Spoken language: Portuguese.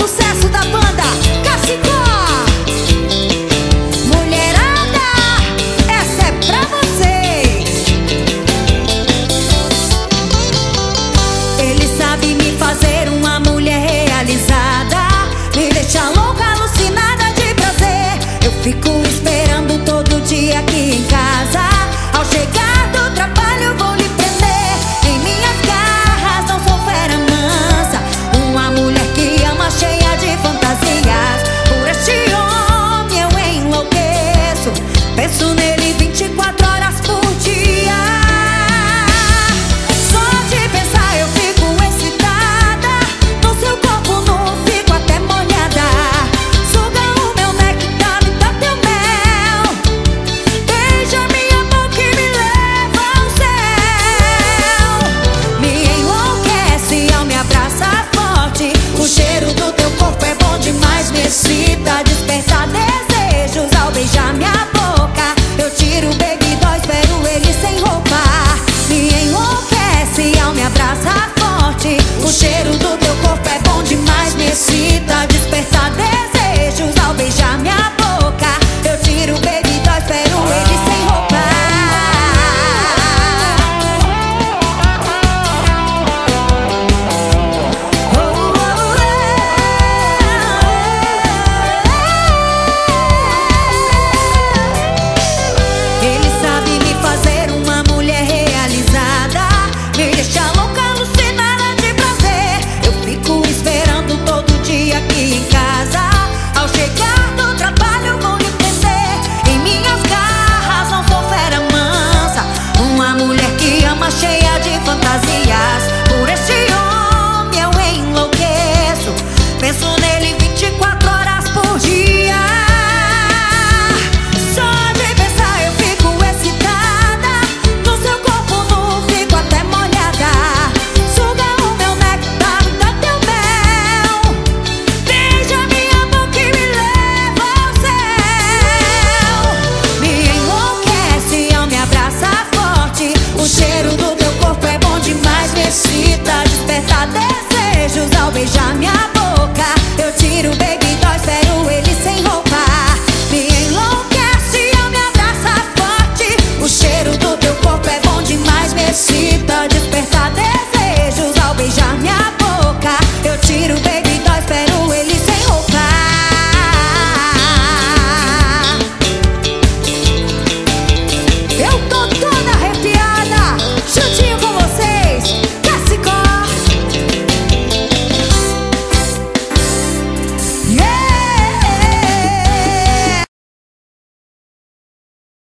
sucesso da banda Cachicó. Mulherada, essa é pra vocês. Ele sabe me fazer uma mulher realizada, me deixa louca, alucinada de prazer. Eu fico esperando todo dia aqui em casa. Ao chegar do trabalho vou lhe prender. Em minhas garras não sou fera mansa, uma mulher que ama, cheia de fantasias. Por este homem eu enlouqueço, penso nele 24 horas por dia. Só de pensar eu fico excitada, no seu corpo nu fico até molhada. Suga o meu néctar, me dá teu mel, beija minha boca e me leva ao céu. Me enlouquece ao me abraçar forte, o cheiro do teu corpo é bom demais, me excita, desperta desejos ao beijar minha boca. Eu tiro o baby doll, espero ele sem roupa. Me enlouquece ao me abraçar forte, o cheiro do teu corpo é bom